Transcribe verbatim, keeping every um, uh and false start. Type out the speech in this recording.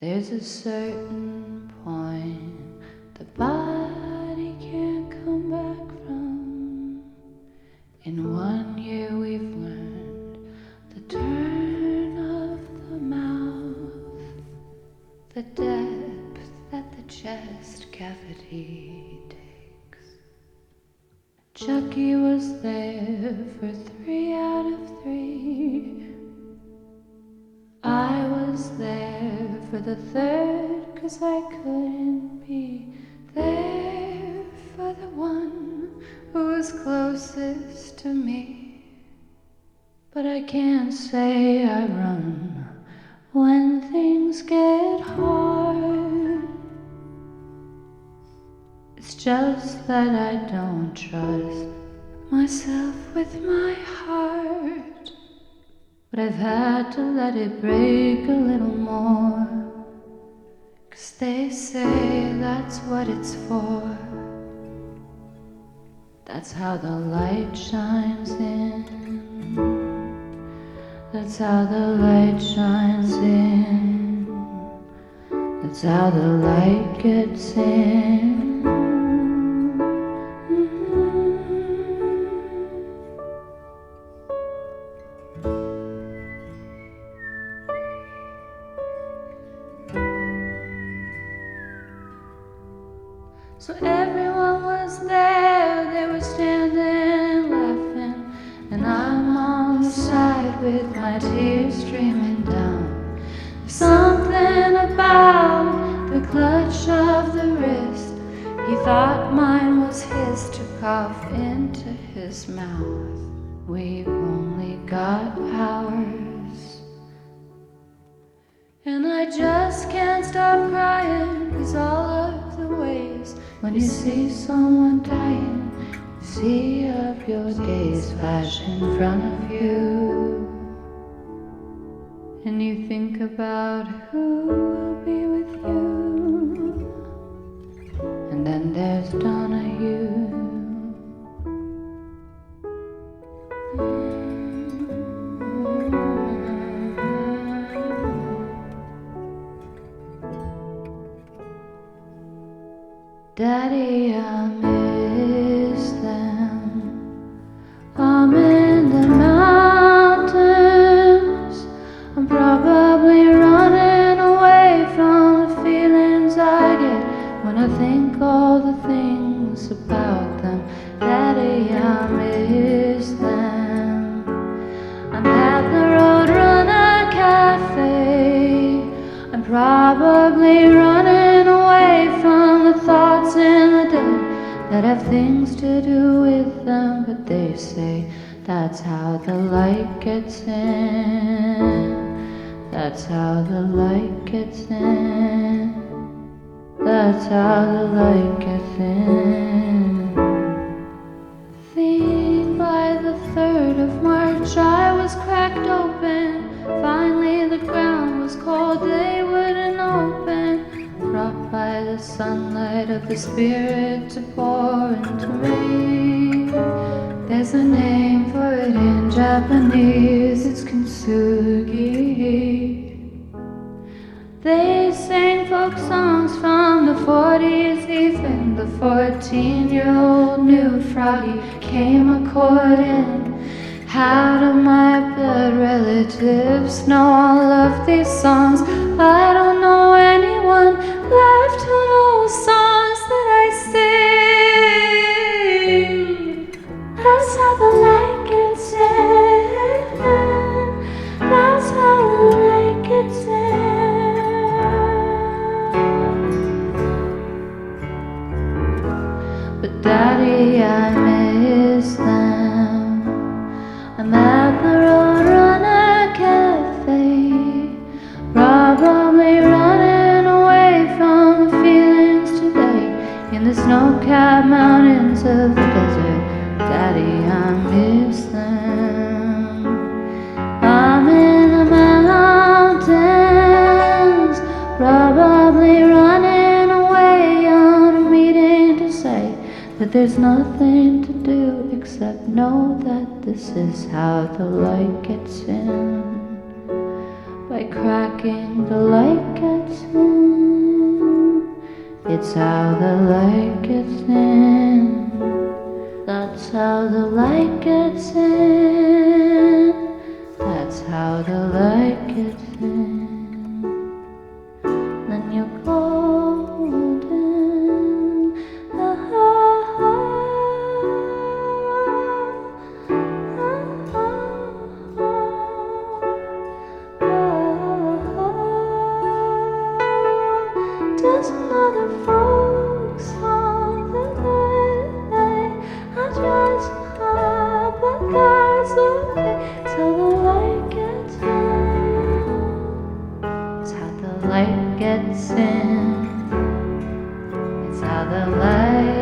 There's a certain point the body can't come back from. In one year we've learned the turn of the mouth, the depth that the chest cavity takes. Chucky was there for three out of three. I was there for the third, 'cause I couldn't be there for the one who was closest to me. But I can't say I run when things get hard. It's just that I don't trust myself with my heart. But I've had to let it break a little more, 'cause they say that's what it's for. That's how the light shines in. That's how the light shines in. That's how the light gets in. So everyone was there, they were standing laughing, and I'm on the side with my tears streaming down. There's something about the clutch of the wrist. He thought mine was his to cough into his mouth. We've only got hours. And I just can't stop crying, 'cause all of the ways when you see someone dying, you see up your days flash in front of you, and you think about who will be with you. And then there's Donahue. Daddy, I miss them. I'm in the mountains. I'm probably running away from the feelings I get when I think all the things about them. Daddy, I miss them. I'm at the Roadrunner Cafe. I'm probably running away from the thoughts in the day that have things to do with them. But they say that's how the light gets in. That's how the light gets in. That's how the light gets in. I think by the third of March I was cracked open. Finally the ground was cold, they wouldn't open. Brought by the sunlight of the spirit to pour into me. There's a name for it in Japanese, it's kintsugi. They sang folk songs from the forties, even the fourteen-year-old knew Froggy came a-courting. How do my blood relatives know all of these songs? I don't know anyone left who knows songs that I sing. That's how the light gets in. That's how the light gets in. But Daddy, I miss them. I'm at the Roadrunner Cafe, probably running away from the feelings today in the snow-capped mountains of the desert. Daddy, I miss them. I'm in the mountains, probably running away on a meeting to say that there's nothing to do except know that this is how the light gets in. By cracking the light gets in. It's how the light gets in. That's how the light gets in. That's how the light gets in. Then you're golden. Ah, ah, ah, ah, ah. Does another folk song that I I try so hard, but God's okay till the light gets in. It's how the light gets in. It's how the light